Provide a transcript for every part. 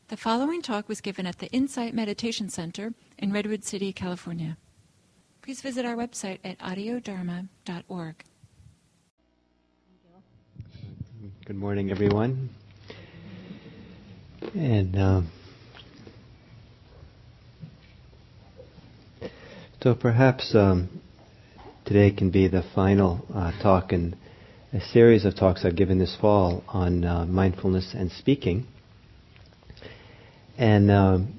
The following talk was given at the Insight Meditation Center in Redwood City, California. Please visit our website at audiodharma.org. Good morning, everyone. And so perhaps today can be the final talk in a series of talks I've given this fall on mindfulness and speaking. And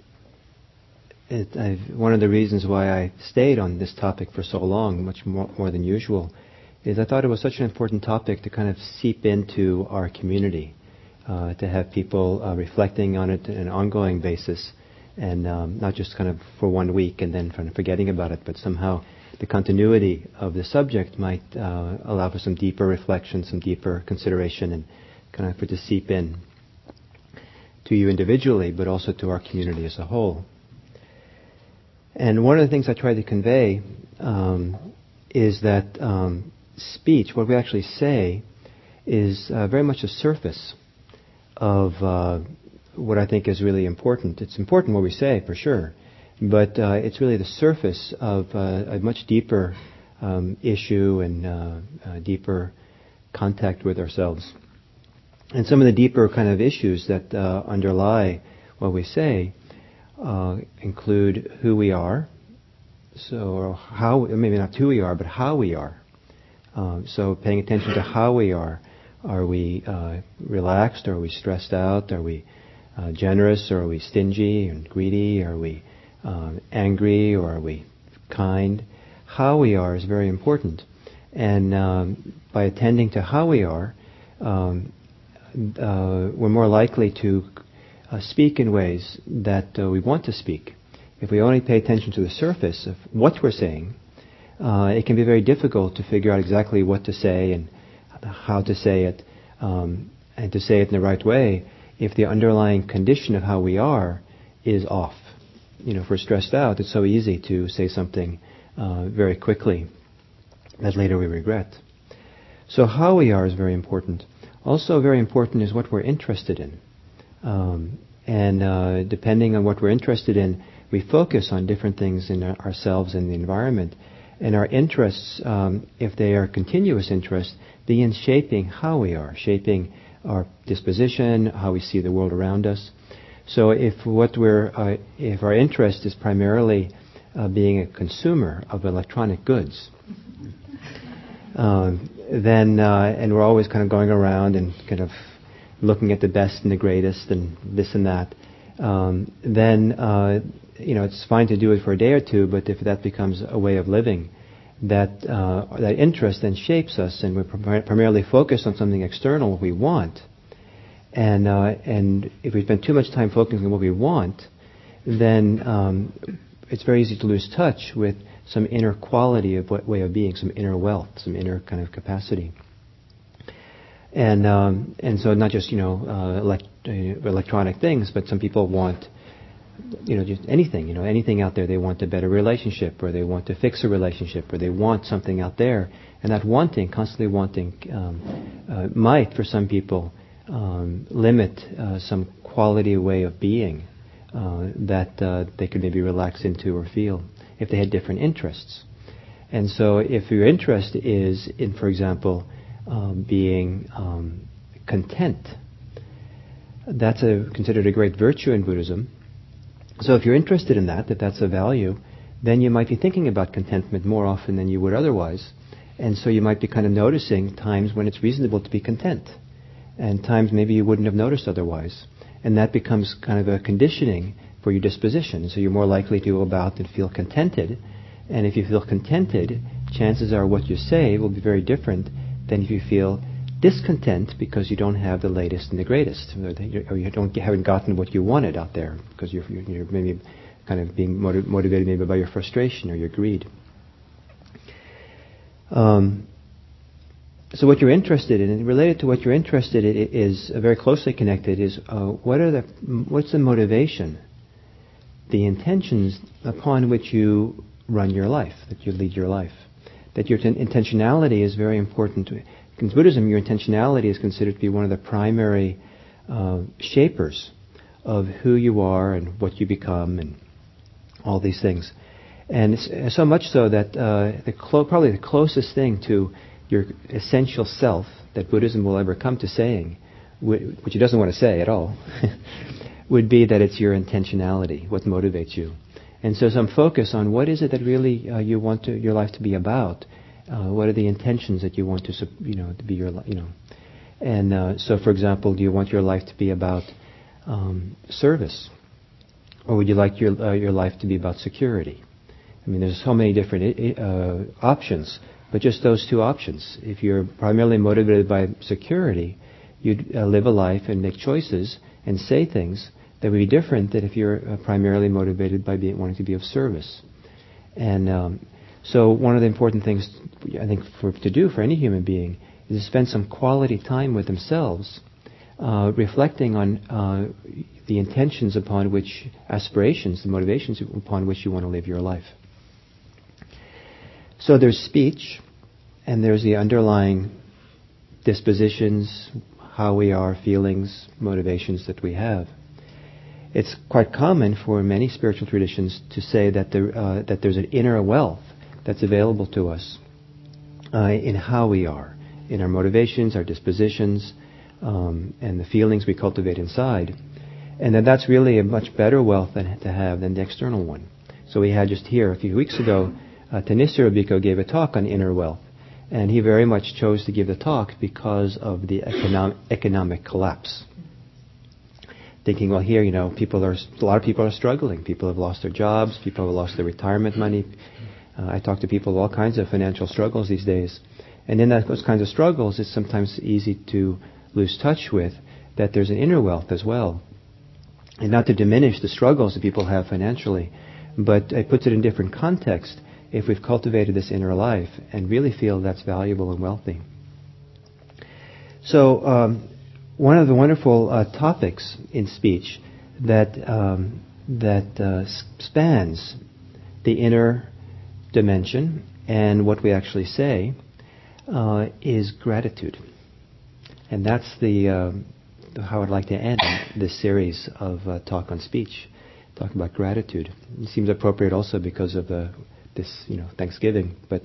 one of the reasons why I stayed on this topic for so long, much more than usual, is I thought it was such an important topic to kind of seep into our community, to have people reflecting on it on an ongoing basis, and not just kind of for 1 week and then kind of forgetting about it, but somehow the continuity of the subject might allow for some deeper reflection, some deeper consideration, and kind of for it to seep in to you individually, but also to our community as a whole. And one of the things I try to convey is that speech, what we actually say, is very much a surface of what I think is really important. It's important what we say, for sure, but it's really the surface of a much deeper issue and deeper contact with ourselves. And some of the deeper kind of issues that underlie what we say include who we are, so how, maybe not who we are, but how we are. So paying attention to how we are. Are we relaxed? Are we stressed out? Are we generous? Or are we stingy and greedy? Are we angry? Or are we kind? How we are is very important. And by attending to how we are, we're more likely to speak in ways that we want to speak. If we only pay attention to the surface of what we're saying, it can be very difficult to figure out exactly what to say and how to say it, and to say it in the right way if the underlying condition of how we are is off. You know, if we're stressed out, it's so easy to say something very quickly that later we regret. So how we are is very important. Also very important is what we're interested in. And depending on what we're interested in, we focus on different things in ourselves and the environment. And our interests, if they are continuous interests, begin shaping how we are, shaping our disposition, how we see the world around us. So if our interest is primarily being a consumer of electronic goods, then and we're always kind of going around and kind of looking at the best and the greatest and this and that, then it's fine to do it for a day or two, but if that becomes a way of living, that interest then shapes us, and we're primarily focused on something external, what we want. And if we spend too much time focusing on what we want, then it's very easy to lose touch with some inner quality of way of being, some inner wealth, some inner kind of capacity. And so not just electronic things, but some people want just anything, anything out there. They want a better relationship, or they want to fix a relationship, or they want something out there. And that wanting, constantly wanting, might, for some people, limit some quality way of being that they could maybe relax into or feel if they had different interests. And so if your interest is in, for example, being content, that's considered a great virtue in Buddhism. So if you're interested in that's a value, then you might be thinking about contentment more often than you would otherwise. And so you might be kind of noticing times when it's reasonable to be content, and times maybe you wouldn't have noticed otherwise. And that becomes kind of a conditioning for your disposition. So you're more likely to go about and feel contented. And if you feel contented, chances are what you say will be very different than if you feel discontent because you don't have the latest and the greatest, or you haven't gotten what you wanted out there because you're maybe kind of being motivated maybe by your frustration or your greed. So what you're interested in, and related to what you're interested in, is very closely connected. Is what's the motivation, the intentions upon which you run your life, that you lead your life. That your intentionality is very important. In Buddhism, your intentionality is considered to be one of the primary shapers of who you are and what you become and all these things. And it's so much so that probably the closest thing to your essential self that Buddhism will ever come to saying, which it doesn't want to say at all, would be that it's your intentionality, what motivates you. And so some focus on what is it that really you want your life to be about. What are the intentions that you want to be your, And so, for example, do you want your life to be about service, or would you like your life to be about security? I mean, there's so many different options, but just those two options. If you're primarily motivated by security, you'd live a life and make choices and say things that would be different than if you're primarily motivated by wanting to be of service. And so one of the important things, I think, to do for any human being is to spend some quality time with themselves, reflecting on the intentions upon which, aspirations, the motivations upon which you want to live your life. So there's speech, and there's the underlying dispositions, how we are, feelings, motivations that we have. It's quite common for many spiritual traditions to say that there's an inner wealth that's available to us in how we are, in our motivations, our dispositions, and the feelings we cultivate inside, and that's really a much better wealth to have than the external one. So we had just here a few weeks ago, Thanissaro Bhikkhu gave a talk on inner wealth, and he very much chose to give the talk because of the economic collapse. Thinking, well, here, a lot of people are struggling. People have lost their jobs. People have lost their retirement money. I talk to people with all kinds of financial struggles these days. And in those kinds of struggles, it's sometimes easy to lose touch with that there's an inner wealth as well. And not to diminish the struggles that people have financially, but it puts it in different context if we've cultivated this inner life and really feel that's valuable and wealthy. So, one of the wonderful topics in speech that spans the inner dimension and what we actually say is gratitude, and that's how I'd like to end this series of talk on speech. Talk about gratitude. It seems appropriate also because of this Thanksgiving, but.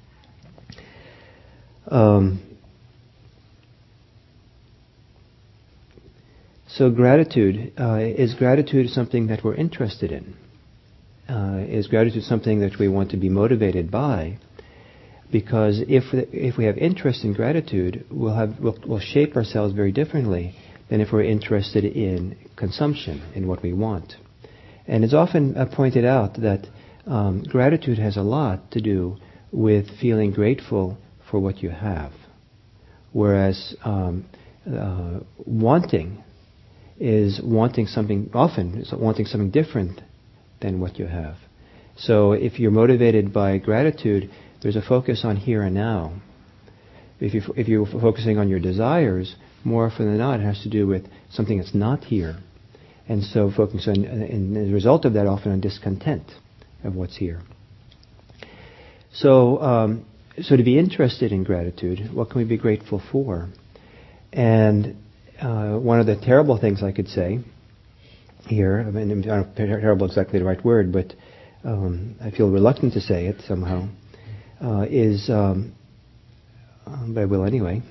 So gratitude, is gratitude something that we're interested in? Is gratitude something that we want to be motivated by? Because if we have interest in gratitude, we'll shape ourselves very differently than if we're interested in consumption, in what we want. And it's often pointed out that gratitude has a lot to do with feeling grateful for what you have, whereas wanting something different than what you have. So if you're motivated by gratitude, there's a focus on here and now. If you're focusing on your desires, more often than not, it has to do with something that's not here. And so focus on, and as a result of that, often on discontent of what's here. So to be interested in gratitude, what can we be grateful for? And one of the terrible things I could say here, I mean, I don't know if terrible is exactly the right word, but I feel reluctant to say it somehow, but I will anyway,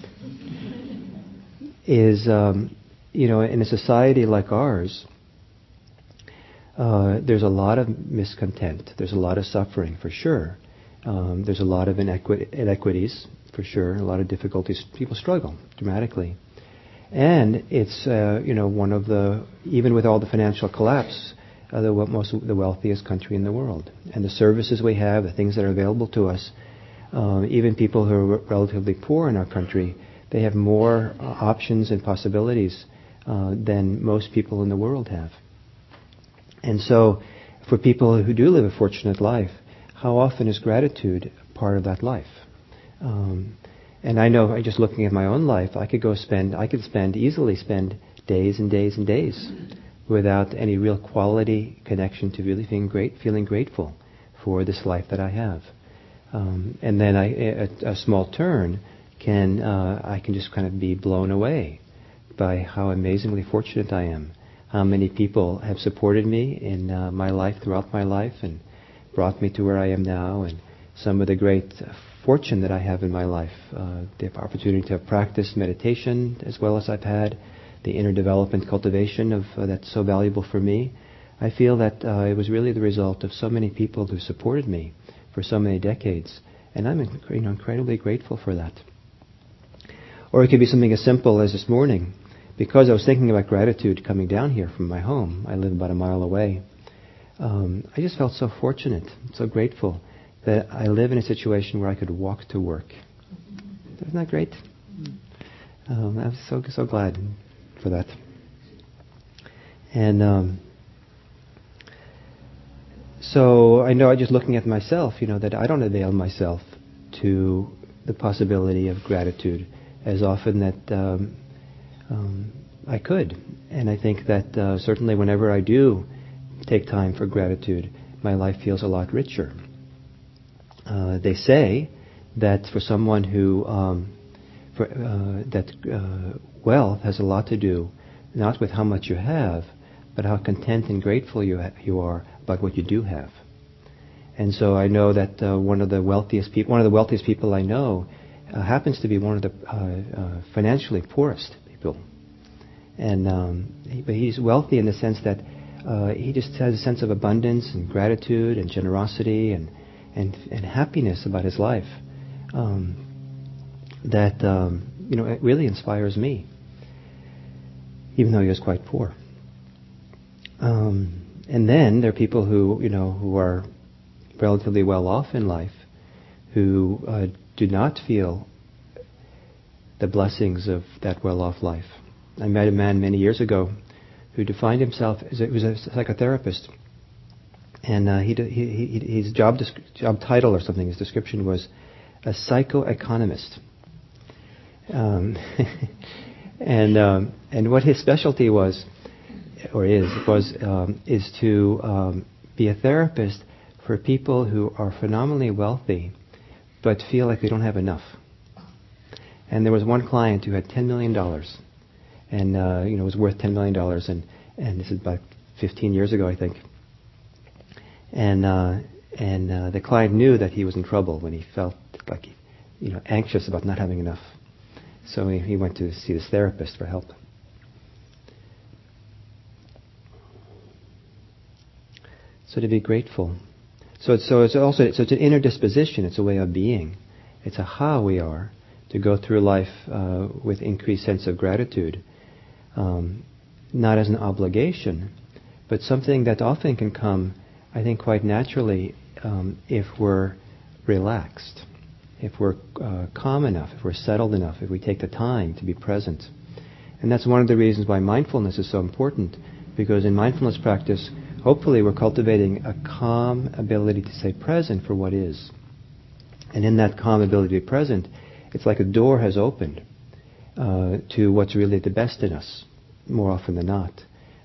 is, in a society like ours, there's a lot of miscontent. There's a lot of suffering, for sure. There's a lot of inequities, for sure. A lot of difficulties. People struggle dramatically. And it's, one of the, even with all the financial collapse, the wealthiest country in the world. And the services we have, the things that are available to us, even people who are relatively poor in our country, they have more options and possibilities than most people in the world have. And so, for people who do live a fortunate life, how often is gratitude part of that life? And I know, just looking at my own life, I could easily spend days and days and days without any real quality connection to really feeling grateful for this life that I have. And then a small turn I can just kind of be blown away by how amazingly fortunate I am, how many people have supported me in my life, throughout my life, and brought me to where I am now, and some of the great fortune that I have in my life. The opportunity to have practiced meditation as well as I've had, the inner development cultivation of that's so valuable for me. I feel that it was really the result of so many people who supported me for so many decades, and I'm incredibly grateful for that. Or it could be something as simple as this morning. Because I was thinking about gratitude coming down here from my home, I live about a mile away, I just felt so fortunate, so grateful that I live in a situation where I could walk to work. Isn't that great? I'm so glad for that. And so I know, just looking at myself, that I don't avail myself to the possibility of gratitude as often that I could. And I think that certainly whenever I do take time for gratitude, my life feels a lot richer. They say that for someone who wealth has a lot to do not with how much you have, but how content and grateful you are about what you do have. And so I know that one of the wealthiest people I know happens to be one of the financially poorest people. And but he's wealthy in the sense that he just has a sense of abundance and gratitude and generosity and happiness about his life that it really inspires me, even though he was quite poor. And then there are people who are relatively well off in life, who do not feel the blessings of that well off life. I met a man many years ago who defined himself as he was a psychotherapist, and his job title or something, his description was a psychoeconomist. And what his specialty was, or is to be a therapist for people who are phenomenally wealthy, but feel like they don't have enough. And there was one client who had $10 million, and was worth $10 million, and this is about 15 years ago, I think. And the client knew that he was in trouble when he felt like anxious about not having enough. So he went to see this therapist for help. So to be grateful. So it's an inner disposition. It's a way of being. It's a how we are to go through life with increased sense of gratitude, not as an obligation, but something that often can come, I think, quite naturally if we're relaxed, if we're calm enough, if we're settled enough, if we take the time to be present. And that's one of the reasons why mindfulness is so important, because in mindfulness practice, hopefully we're cultivating a calm ability to stay present for what is. And in that calm ability to be present, it's like a door has opened to what's really the best in us, more often than not.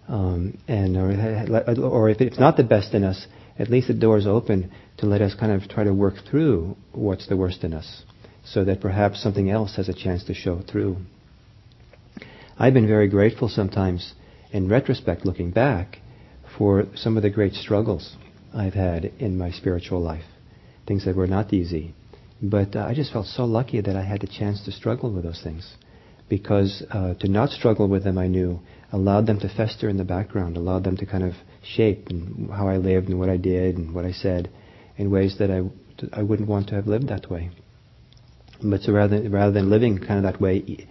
Or if it's not the best in us, at least the door is open to let us kind of try to work through what's the worst in us, so that perhaps something else has a chance to show through. I've been very grateful sometimes, in retrospect, looking back, for some of the great struggles I've had in my spiritual life, things that were not easy. But I just felt so lucky that I had the chance to struggle with those things, because to not struggle with them, I knew, allowed them to fester in the background, allowed them to kind of shape and how I lived and what I did and what I said in ways that I wouldn't want to have lived that way. But so rather than living kind of that way,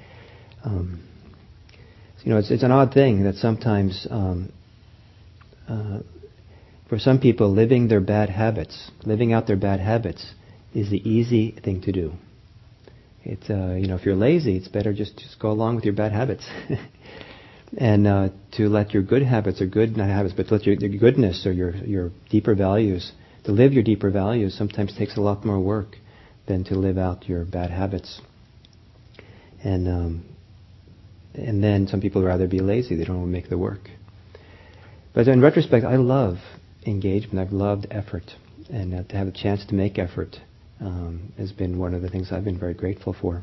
it's an odd thing that sometimes for some people, living out their bad habits is the easy thing to do. It's if you're lazy, it's better just go along with your bad habits, and to let your good habits, or good not habits, but to let your goodness or your deeper values, to live your deeper values, sometimes takes a lot more work than to live out your bad habits. And then some people rather be lazy; they don't want to make the work. But in retrospect, I love engagement. I've loved effort, and to have a chance to make effort has been one of the things I've been very grateful for.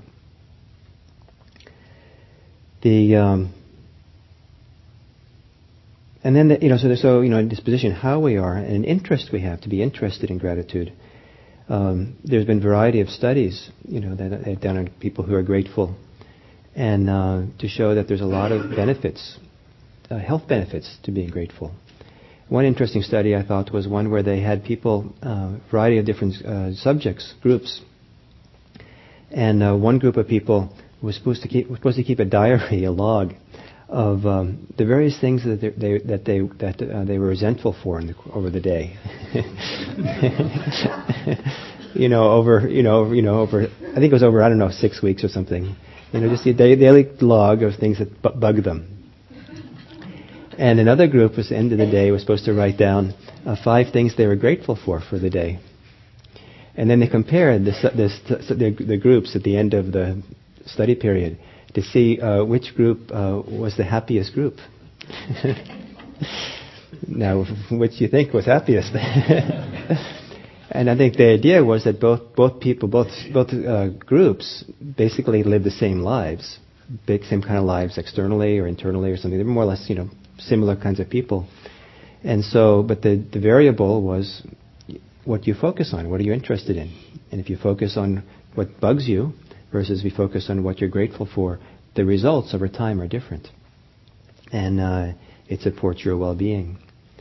And then, in disposition, how we are, and an interest we have to be interested in gratitude. There's been a variety of studies, that they've done on people who are grateful, and to show that there's a lot of benefits, health benefits to being grateful. One interesting study I thought was one where they had people, a variety of different subjects, groups, and one group of people was supposed to keep a diary, a log, of the various things that they were resentful for over the day. over I think it was over 6 weeks or something. Just a daily log of things that bug them. And another group, at the end of the day, was supposed to write down 5 things they were grateful for the day. And then they compared the groups at the end of the study period to see which group was the happiest group. Now, which do you think was happiest? And I think the idea was that both groups basically lived the same lives, same kind of lives externally or internally or something. They were more or less, similar kinds of people. And so, but the variable was what you focus on. What are you interested in? And if you focus on what bugs you versus if you focus on what you're grateful for, the results over time are different. And it supports your well-being.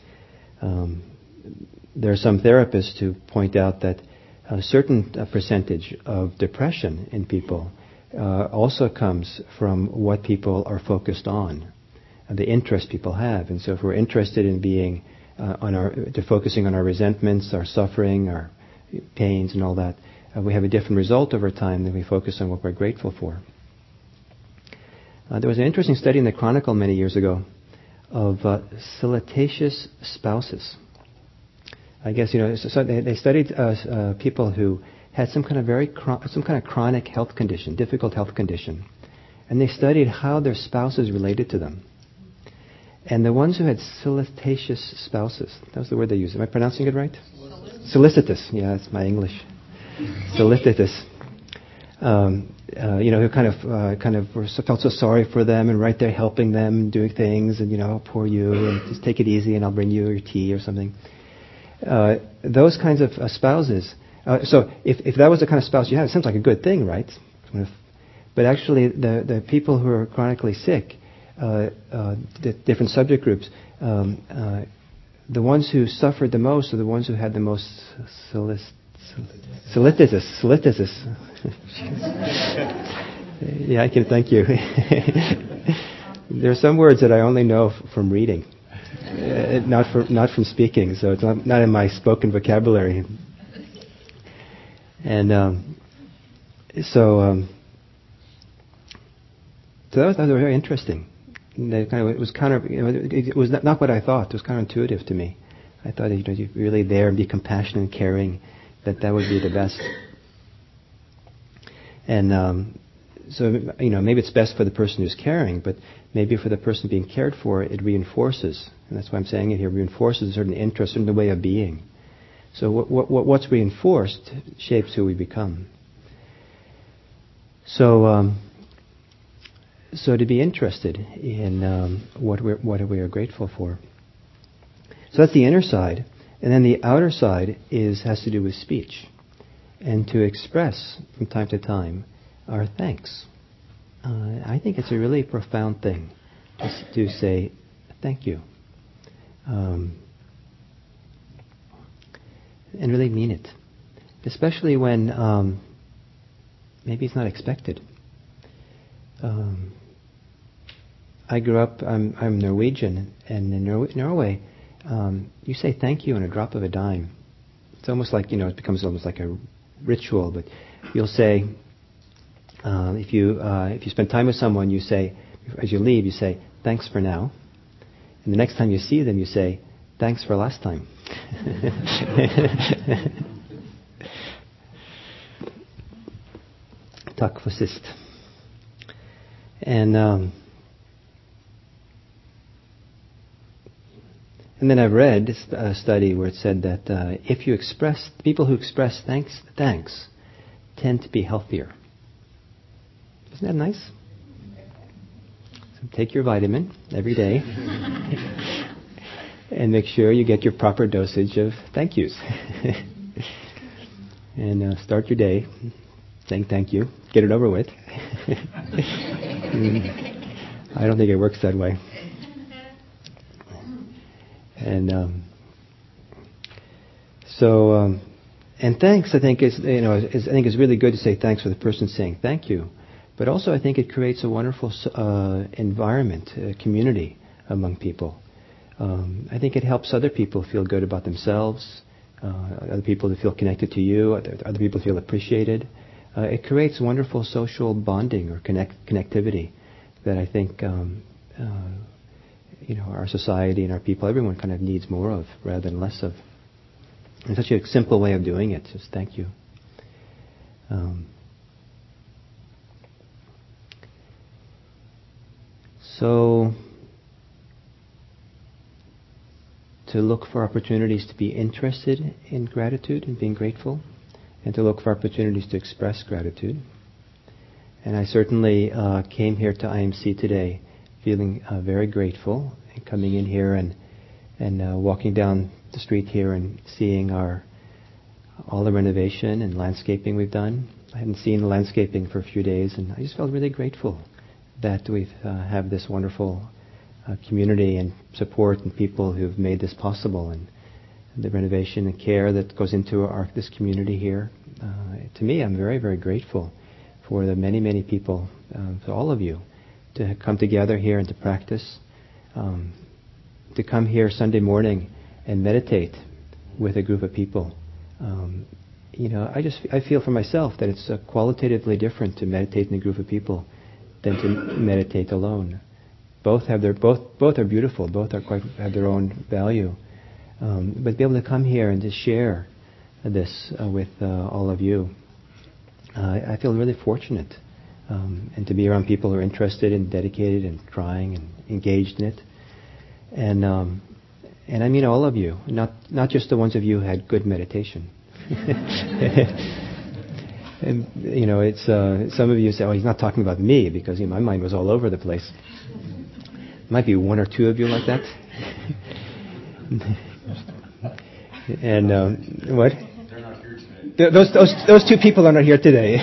There are some therapists who point out that a certain percentage of depression in people also comes from what people are focused on, the interest people have. And so if we're interested in being focusing on our resentments, our suffering, our pains and all that, we have a different result over time than we focus on what we're grateful for. There was an interesting study in the Chronicle many years ago of solicitous spouses. I guess, so they studied people who had some kind of chronic health condition, difficult health condition. And they studied how their spouses related to them. And the ones who had solicitous spouses, that was the word they used. Am I pronouncing it right? Solicitous. Yeah, that's my English. Solicitous. Who kind of felt so sorry for them and right there helping them, doing things, and poor you, and just take it easy, and I'll bring you your tea or something. Those kinds of spouses. So if that was the kind of spouse you have, it sounds like a good thing, right? But actually, the people who are chronically sick, the different subject groups, the ones who suffered the most are the ones who had the most solicitous. Yeah, I can thank you. There are some words that I only know from reading, not from speaking, so it's not in my spoken vocabulary. And so that was very interesting. It was not what I thought. It was counterintuitive to me. I thought you're really there and be compassionate and caring, that would be the best. And so maybe it's best for the person who's caring, but maybe for the person being cared for, it reinforces, and that's why I'm saying it here, reinforces a certain interest, a certain way of being. So what's reinforced shapes who we become. So to be interested in what we are grateful for. So that's the inner side, and then the outer side has to do with speech, and to express from time to time our thanks. I think it's a really profound thing to say thank you, and really mean it, especially when maybe it's not expected. I grew up, I'm Norwegian, and in Norway, you say thank you in a drop of a dime. It's almost like, it becomes almost like a ritual, but you'll say, if you spend time with someone, you say, as you leave, you say, thanks for now. And the next time you see them, you say, thanks for last time. Takk for sist. And then I've read a study where it said that people who express thanks tend to be healthier. Isn't that nice? So take your vitamin every day. and make sure you get your proper dosage of thank yous. And start your day saying thank you. Get it over with. I don't think it works that way. And and thanks, I think is really good to say thanks for the person saying thank you, but also I think it creates a wonderful environment, community among people. I think it helps other people feel good about themselves, other people to feel connected to you, other people feel appreciated. It creates wonderful social bonding or connectivity that I think our society and our people, everyone kind of needs more of rather than less of. It's such a simple way of doing it. Just thank you. So, to look for opportunities to be interested in gratitude and being grateful, and to look for opportunities to express gratitude. And I certainly came here to IMC today feeling very grateful, and coming in here and walking down the street here and seeing all the renovation and landscaping we've done. I hadn't seen landscaping for a few days, and I just felt really grateful that we have this wonderful community and support and people who've made this possible, and the renovation and care that goes into this community here. To me, I'm very, very grateful for the many, many people, to all of you, to come together here and to practice, to come here Sunday morning and meditate with a group of people. I feel for myself that it's qualitatively different to meditate in a group of people than to meditate alone. Both are beautiful. Both have their own value. But to be able to come here and to share this with all of you, I feel really fortunate, and to be around people who are interested and dedicated and trying and engaged in it, and I mean all of you, not just the ones of you who had good meditation. And it's some of you say, "Oh, he's not talking about me," because my mind was all over the place. Might be one or two of you like that. And what? They're not here today. Those two people are not here today.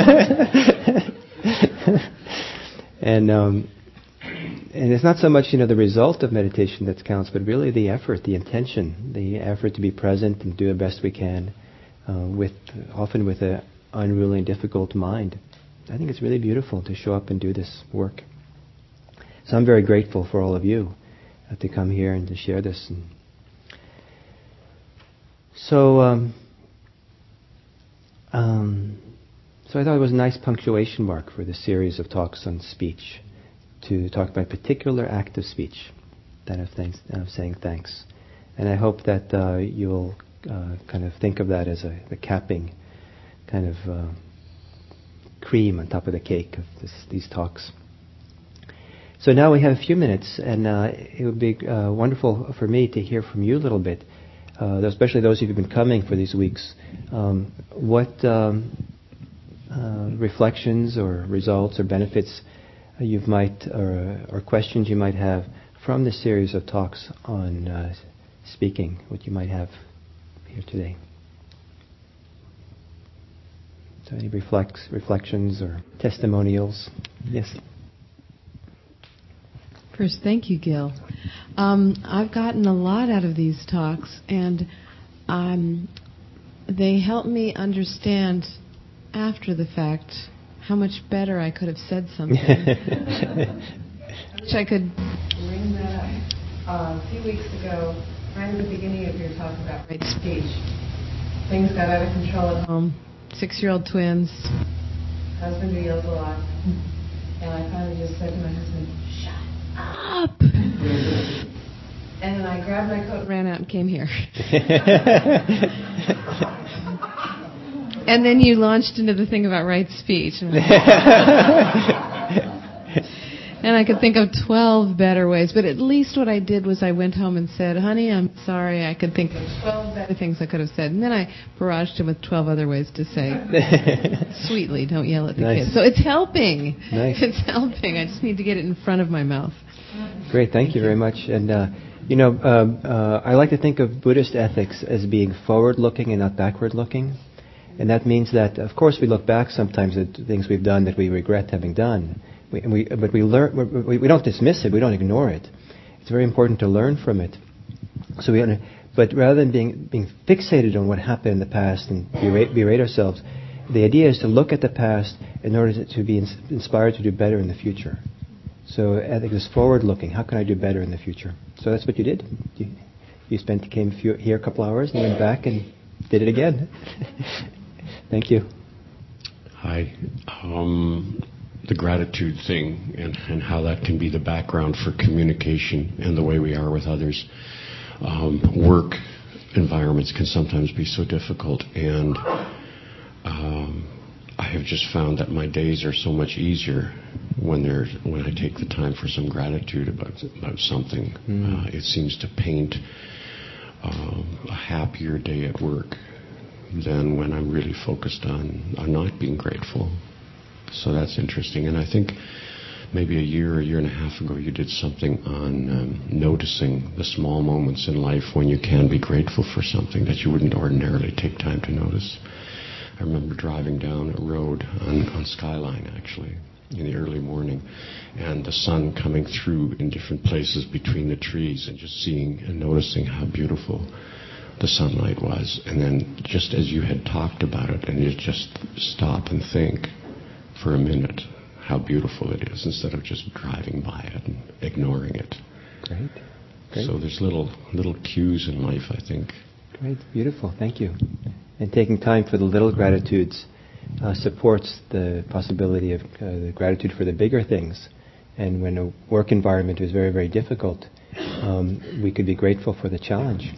And it's not so much the result of meditation that counts, but really the effort, the intention, the effort to be present and do the best we can, often with an unruly and difficult mind. I think it's really beautiful to show up and do this work. So I'm very grateful for all of you to come here and to share this. So I thought it was a nice punctuation mark for this series of talks on speech, to talk about a particular act of speech, that of saying thanks. And I hope that you'll kind of think of that as the capping kind of cream on top of the cake of these talks. So now we have a few minutes, and it would be wonderful for me to hear from you a little bit, especially those of you who've been coming for these weeks. What reflections or results or benefits you might, or questions you might have from this series of talks on speaking, what you might have here today. So any reflections or testimonials? Yes. First, thank you, Gil. I've gotten a lot out of these talks, and they help me understand after the fact how much better I could have said something. I wish I could bring that up. A few weeks ago, right at the beginning of your talk about right speech, things got out of control at home. 6-year-old twins, husband who yells a lot, and I finally just said to my husband, "Shut up!" And then I grabbed my coat, ran out, and came here. And then you launched into the thing about right speech. And I could think of 12 better ways, but at least what I did was I went home and said, "Honey, I'm sorry, I could think of 12 better things I could have said." And then I barraged him with 12 other ways to say, "Sweetly, don't yell at the kids." So it's helping. Nice. It's helping. I just need to get it in front of my mouth. Great, thank you very much. And I like to think of Buddhist ethics as being forward-looking and not backward-looking. And that means that, of course, we look back sometimes at things we've done that we regret having done. But we learn. We don't dismiss it. We don't ignore it. It's very important to learn from it. But rather than being fixated on what happened in the past and berate ourselves, the idea is to look at the past in order to be inspired to do better in the future. So I think it's forward-looking. How can I do better in the future? So that's what you did. You came here a couple hours and went back and did it again. Thank you. Hi. The gratitude thing and how that can be the background for communication and the way we are with others. Work environments can sometimes be so difficult, and I have just found that my days are so much easier when I take the time for some gratitude about something. It seems to paint a happier day at work than when I'm really focused on not being grateful. So that's interesting. And I think maybe a year and a half ago you did something on noticing the small moments in life when you can be grateful for something that you wouldn't ordinarily take time to notice. I remember driving down a road on Skyline, actually, in the early morning, and the sun coming through in different places between the trees, and just seeing and noticing how beautiful the sunlight was. And then just as you had talked about it, and you just stop and think for a minute how beautiful it is, instead of just driving by it and ignoring it. Great. So there's little cues in life, I think. Great, beautiful, thank you. And taking time for the little gratitudes supports the possibility of the gratitude for the bigger things. And when a work environment is very, very difficult, we could be grateful for the challenge.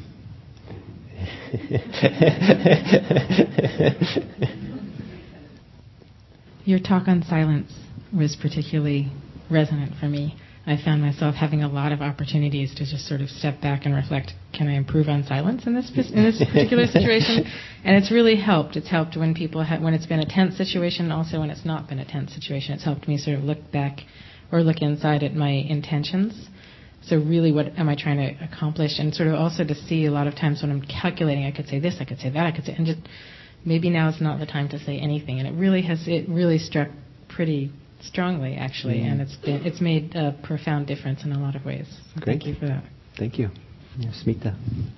Your talk on silence was particularly resonant for me. I found myself having a lot of opportunities to just sort of step back and reflect, can I improve on silence in this particular situation? And it's really helped. It's helped when people when it's been a tense situation, also when it's not been a tense situation. It's helped me sort of look back or look inside at my intentions. So really, what am I trying to accomplish? And sort of also to see a lot of times when I'm calculating, I could say this, I could say that, I could say, and just maybe now is not the time to say anything. And it really struck pretty strongly, actually, and it's made a profound difference in a lot of ways. So Great. Thank you for that. Thank you. Smita.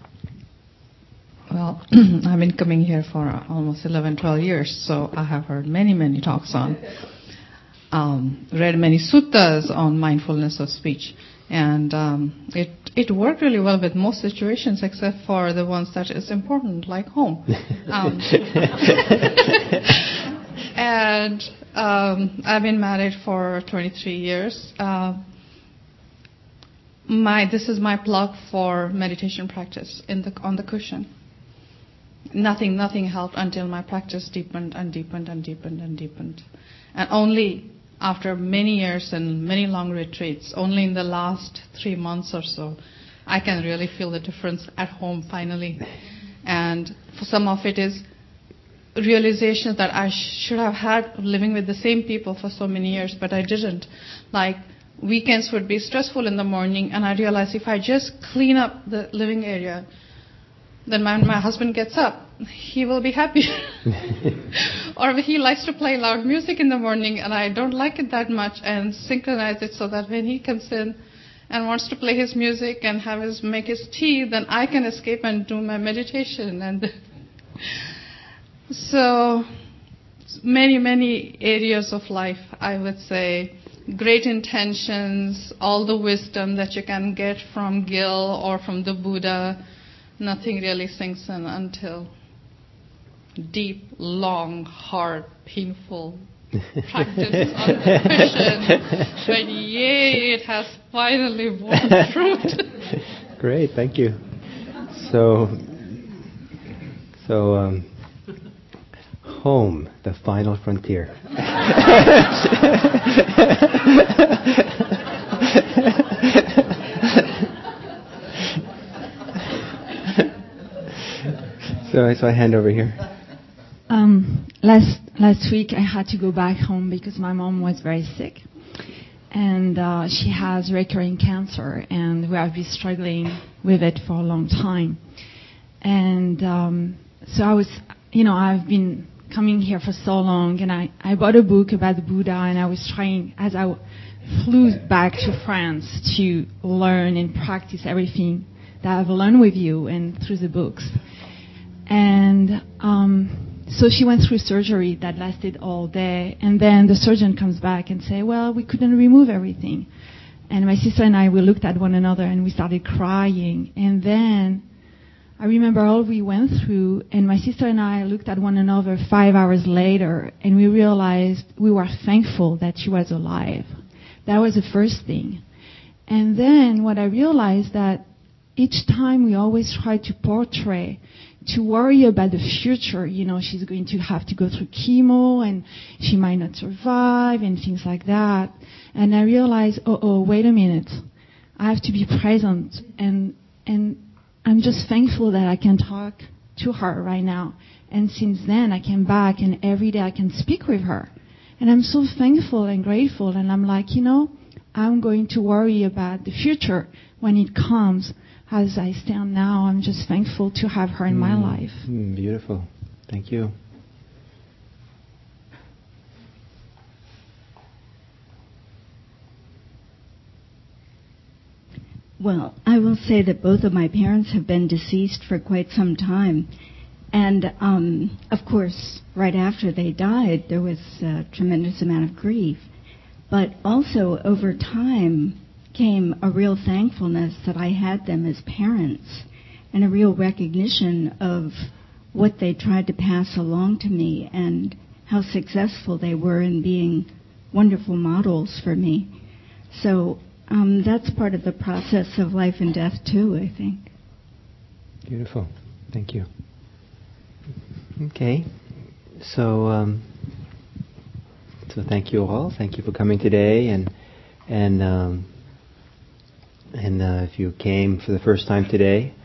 Well, I've been coming here for almost 11, 12 years, so I have heard many talks on, read many suttas on mindfulness of speech, and it worked really well with most situations except for the ones that is important, like home. And I've been married for 23 years. This is my plug for meditation practice on the cushion. Nothing helped until my practice deepened and deepened and deepened and deepened. And only after many years and many long retreats, only in the last 3 months or so, I can really feel the difference at home finally. And for some of it is realization that I should have had living with the same people for so many years, but I didn't. Like, weekends would be stressful in the morning, and I realized if I just clean up the living area, then my husband gets up. He will be happy. Or he likes to play loud music in the morning, and I don't like it that much, and synchronize it so that when he comes in and wants to play his music and make his tea, then I can escape and do my meditation. And so many areas of life, I would say, great intentions, all the wisdom that you can get from Gil or from the Buddha, nothing really sinks in until deep, long, hard, painful practice on the cushion. But yay, it has finally borne fruit. Great, thank you. So home, the final frontier. So I hand over here. Last week I had to go back home because my mom was very sick, and she has recurring cancer, and we have been struggling with it for a long time. And so I was, I've been coming here for so long, and I bought a book about the Buddha, and I was trying, as I flew back to France, to learn and practice everything that I've learned with you and through the books. And so she went through surgery that lasted all day, and then the surgeon comes back and say, well, we couldn't remove everything. And my sister and I, we looked at one another and we started crying. And then I remember all we went through, and my sister and I looked at one another 5 hours later, and we realized we were thankful that she was alive. That was the first thing. And then what I realized that each time we always try to portray, to worry about the future, she's going to have to go through chemo and she might not survive and things like that. And I realized, wait a minute. I have to be present, and I'm just thankful that I can talk to her right now. And since then I came back, and every day I can speak with her. And I'm so thankful and grateful, and I'm like, I'm going to worry about the future when it comes. As I stand now, I'm just thankful to have her in my life. Beautiful. Thank you. Well, I will say that both of my parents have been deceased for quite some time. And, of course, right after they died, there was a tremendous amount of grief. But also, over time, came a real thankfulness that I had them as parents, and a real recognition of what they tried to pass along to me and how successful they were in being wonderful models for me. So that's part of the process of life and death too, I think. Beautiful. Thank you. Okay. So thank you all. Thank you for coming today, and if you came for the first time today,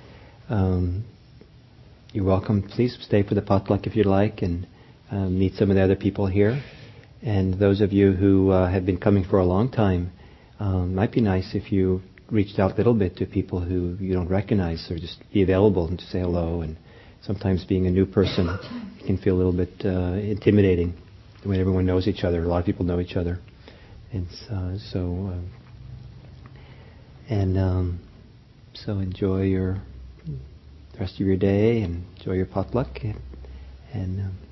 you're welcome. Please stay for the potluck if you'd like, and meet some of the other people here. And those of you who have been coming for a long time, might be nice if you reached out a little bit to people who you don't recognize, or just be available and to say hello. And sometimes being a new person can feel a little bit intimidating when everyone knows each other. A lot of people know each other, and so enjoy the rest of your day, and enjoy your potluck, and